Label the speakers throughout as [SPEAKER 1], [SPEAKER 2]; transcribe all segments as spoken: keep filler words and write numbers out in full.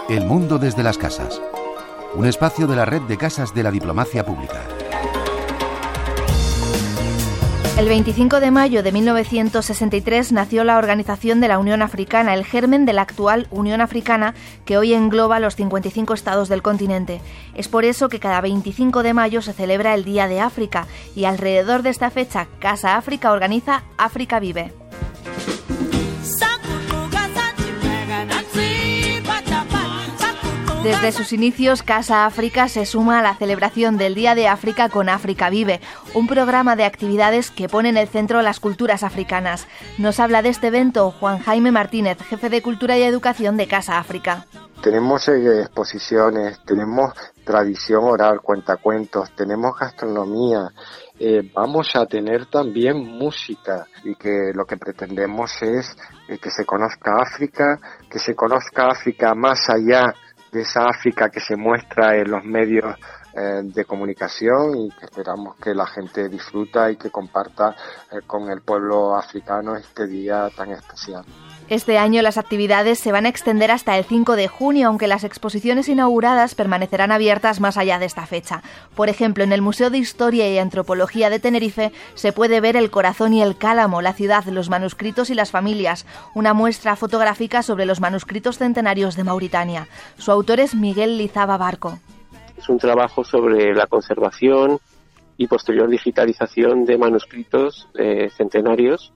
[SPEAKER 1] El mundo desde las casas. Un espacio de la red de casas de la diplomacia pública.
[SPEAKER 2] El veinticinco de mayo de mil novecientos sesenta y tres nació la Organización de la Unión Africana, el germen de la actual Unión Africana, que hoy engloba los cincuenta y cinco estados del continente. Es por eso que cada veinticinco de mayo se celebra el Día de África, y alrededor de esta fecha Casa África organiza África Vive. Desde sus inicios, Casa África se suma a la celebración del Día de África con África Vive, un programa de actividades que pone en el centro las culturas africanas. Nos habla de este evento Juan Jaime Martínez, jefe de Cultura y Educación de Casa África.
[SPEAKER 3] Tenemos eh, exposiciones, tenemos tradición oral, cuentacuentos, tenemos gastronomía, eh, vamos a tener también música, y que lo que pretendemos es eh, que se conozca África, que se conozca África más allá de esa África que se muestra en los medios eh, de comunicación, y que esperamos que la gente disfruta y que comparta eh, con el pueblo africano este día tan especial.
[SPEAKER 2] Este año las actividades se van a extender hasta el cinco de junio, aunque las exposiciones inauguradas permanecerán abiertas más allá de esta fecha. Por ejemplo, en el Museo de Historia y Antropología de Tenerife se puede ver El corazón y el cálamo, la ciudad, los manuscritos y las familias, una muestra fotográfica sobre los manuscritos centenarios de Mauritania. Su autor es Miguel Lizaba Barco.
[SPEAKER 4] Es un trabajo sobre la conservación y posterior digitalización de manuscritos eh, centenarios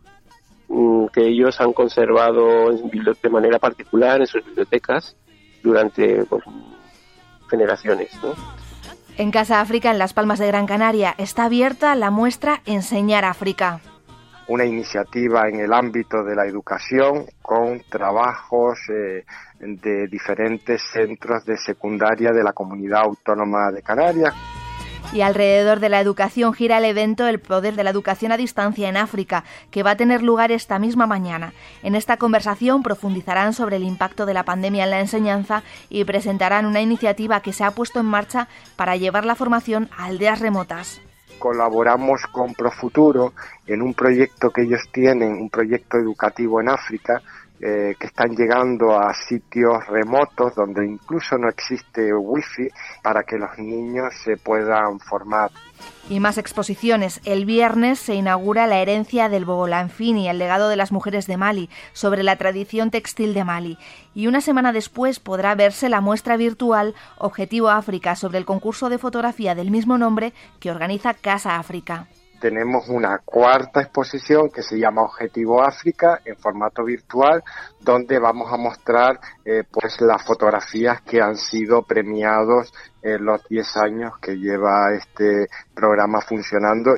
[SPEAKER 4] que ellos han conservado de manera particular en sus bibliotecas durante pues, generaciones, ¿no?
[SPEAKER 2] En Casa África, en Las Palmas de Gran Canaria, está abierta la muestra Enseñar África.
[SPEAKER 3] Una iniciativa en el ámbito de la educación con trabajos eh, de diferentes centros de secundaria de la Comunidad Autónoma de Canarias.
[SPEAKER 2] Y alrededor de la educación gira el evento El poder de la educación a distancia en África, que va a tener lugar esta misma mañana. En esta conversación profundizarán sobre el impacto de la pandemia en la enseñanza y presentarán una iniciativa que se ha puesto en marcha para llevar la formación a aldeas remotas.
[SPEAKER 3] Colaboramos con Profuturo en un proyecto que ellos tienen, un proyecto educativo en África, Eh, que están llegando a sitios remotos donde incluso no existe wifi, para que los niños se puedan formar.
[SPEAKER 2] Y más exposiciones. El viernes se inaugura La herencia del Bogolanfini, el legado de las mujeres de Mali, sobre la tradición textil de Mali. Y una semana después podrá verse la muestra virtual Objetivo África, sobre el concurso de fotografía del mismo nombre que organiza Casa África.
[SPEAKER 3] Tenemos una cuarta exposición que se llama Objetivo África en formato virtual, donde vamos a mostrar eh, pues las fotografías que han sido premiados en los diez años que lleva este programa funcionando.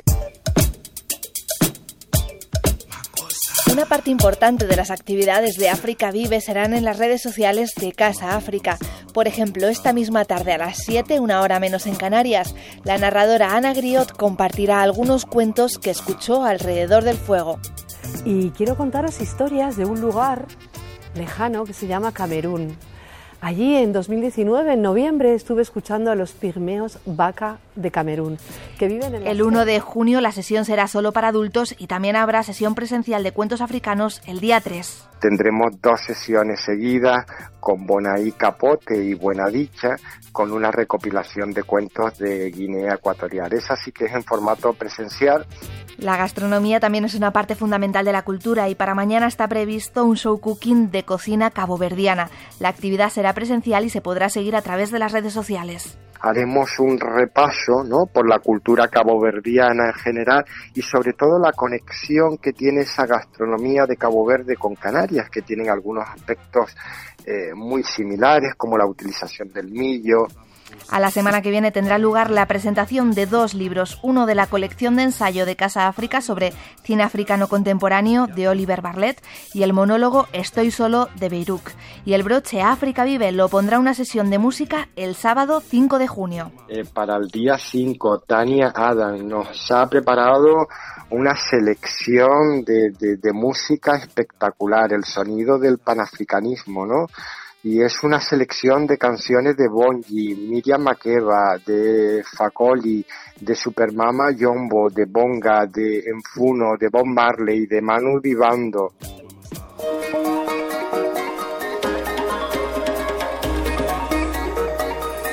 [SPEAKER 2] Una parte importante de las actividades de África Vive serán en las redes sociales de Casa África. Por ejemplo, esta misma tarde a las siete, una hora menos en Canarias, la narradora Ana Griot compartirá algunos cuentos que escuchó alrededor del fuego.
[SPEAKER 5] Y quiero contaros historias de un lugar lejano que se llama Camerún. Allí en dos mil diecinueve, en noviembre, estuve escuchando a los pigmeos Baka de Camerún, que viven en...
[SPEAKER 2] El uno de junio la sesión será solo para adultos y también habrá sesión presencial de cuentos africanos el día tres.
[SPEAKER 3] Tendremos dos sesiones seguidas con Bonaí Capote y Buena Dicha, con una recopilación de cuentos de Guinea Ecuatorial. Esa sí que es en formato presencial.
[SPEAKER 2] La gastronomía también es una parte fundamental de la cultura, y para mañana está previsto un show cooking de cocina caboverdiana. La actividad será presencial y se podrá seguir a través de las redes sociales.
[SPEAKER 3] Haremos un repaso, ¿no?, por la cultura caboverdiana en general, y sobre todo la conexión que tiene esa gastronomía de Cabo Verde con Canarias, que tienen algunos aspectos eh, muy similares, como la utilización del millo.
[SPEAKER 2] A la semana que viene tendrá lugar la presentación de dos libros, uno de la colección de ensayo de Casa África sobre cine africano contemporáneo de Oliver Bartlett y el monólogo Estoy solo de Beirut. Y el broche África Vive lo pondrá una sesión de música el sábado cinco de junio.
[SPEAKER 3] Eh, para el día cinco, Tania Adam nos ha preparado una selección de, de, de música espectacular, el sonido del panafricanismo, ¿no? Y es una selección de canciones de Bonji, Miriam Makeba, de Fakoli, de Supermama Jumbo, de Bonga, de Enfuno, de Bob Marley, de Manu Dibango.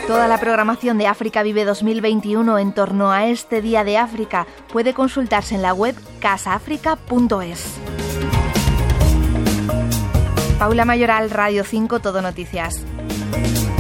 [SPEAKER 2] Toda la programación de África Vive dos mil veintiuno en torno a este Día de África puede consultarse en la web casaafrica punto es. Paula Mayoral, Radio cinco, Todo Noticias.